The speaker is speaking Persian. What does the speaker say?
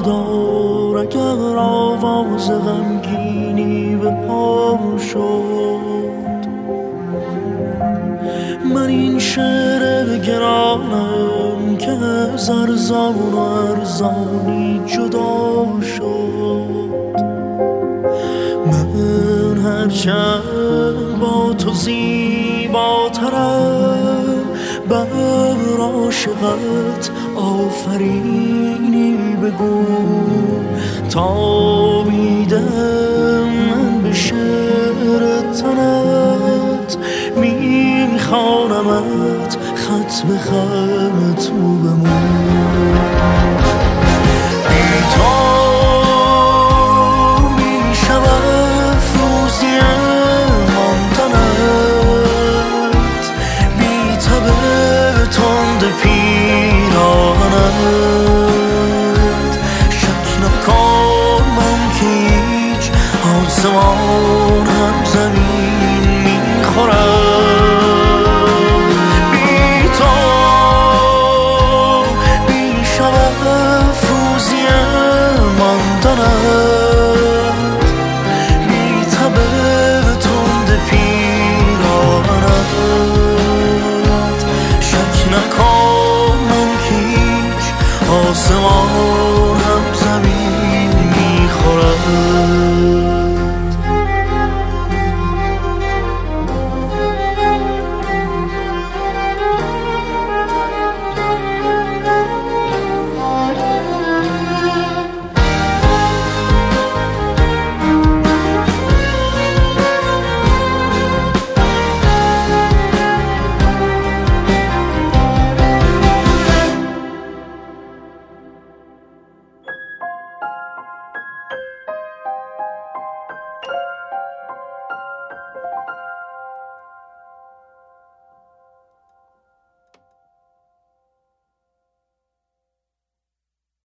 بردار اگر آواز غمگینی به پا شد. من این شعر گرانم که از ارزان و ارزانی جدا شد. من هرچند با تو زیباترم، بر عاشقت آفرینی بگو. تا بیدم من به شعر تنت، میخوانمت خط به خط، مو به مو.